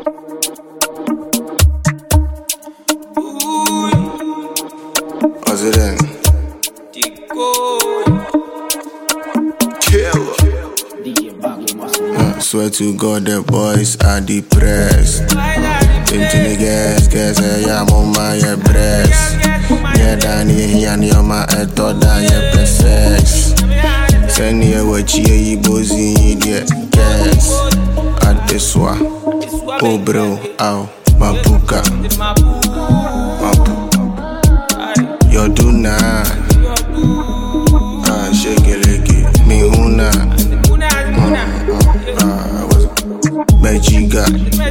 What's it in? Swear to God, the boys are depressed. Into the guess, I'm on my breast. Yeah, Danny, and you're my head, thought that you're perfect. Send you what you bozy, yeah, guess. At this one, oh, bro, ow, Mapuka. You're do now. Shake it, like it, me, huna. Mejiga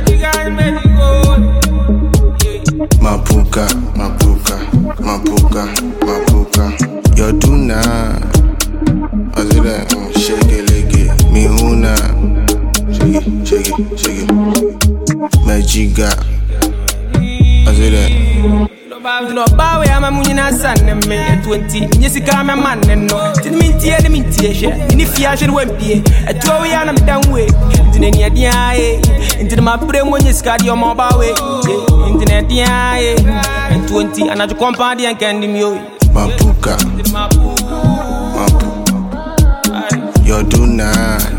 Mapuka, Mapuka, Mapuka, Mapuka. Yo do na Azira, shake it, like it, me huna. Shake it, shake it, shake it. Mejiga Azira. No bow, I'm a munina son, and me at 20. Yes, I'm a man, and no. Didn't mean tear the mintation. And if you should wait, at 12 I'm down way. Into the eye, into my brain when you scat your mobile way. Internet, and 20, and at the company and candy me. Mapuka, Mapuka. Yo do na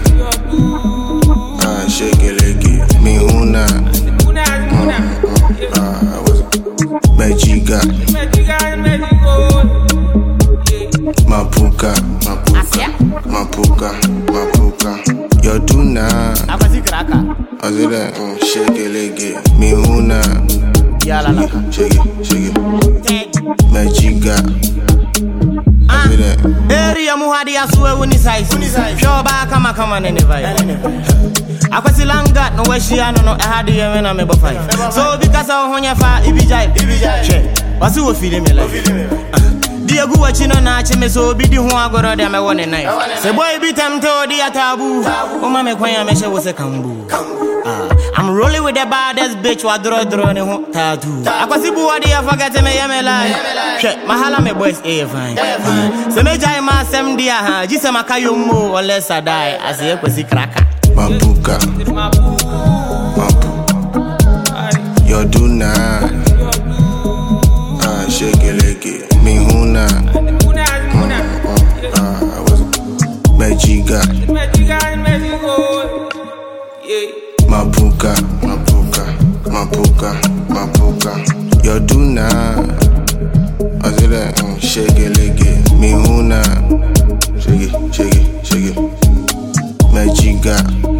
shake it, like it, me huna. Mejiga Mapuka, Mapuka, Mapuka, Mapuka. Yo do na Azira, shake it, like it, me huna. Shake it, shake it. Mejiga Azira. Area muhadi aswe unisize. Show back kama never. Akwasi langat no weshiano no ahadi yewe na mebo 5. So because I honya fa ibijai. Che. Wasi wo feel me like. Diegu wachino na cheme so bidi ho agoro de me wone nai. Se boy bi temto di atabu. O ma me kwanya me she wo se kambu. I'm rolling with the baddest bitch wa draw ne ho tattoo. Akwasi buwadi ya forget me yeme like. Che, mahala me boys fine. Se me jai ma sem dia ha. Jise makayo mo or less I die as e kwasi kraka. Mapuka, Mapuka. Yo do na shake it, like it, me huna. Mejiga Mapuka, Mapuka, Mapuka, Mapuka. Yo do na Azira, shake it, like it, me huna. Shake it, shake it, shake it. Mejiga